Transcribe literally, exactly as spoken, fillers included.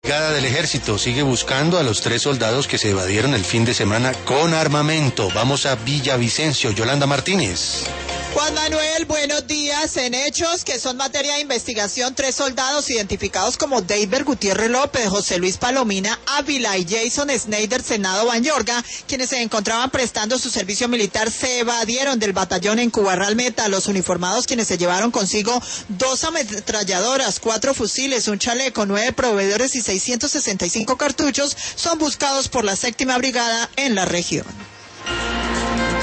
Brigada del Ejército sigue buscando a los tres soldados que se evadieron el fin de semana con armamento. Vamos a Villavicencio. Yolanda Martínez. Juan Manuel, buenos días. En hechos que son materia de investigación, tres soldados identificados como David Gutiérrez López, José Luis Palomina Ávila y Jason Snyder Senado Banyorga, quienes se encontraban prestando su servicio militar, se evadieron del batallón en Cubarral Meta. Los uniformados, quienes se llevaron consigo dos ametralladoras, cuatro fusiles, un chaleco, nueve proveedores y seiscientos sesenta y cinco cartuchos, son buscados por la séptima brigada en la región.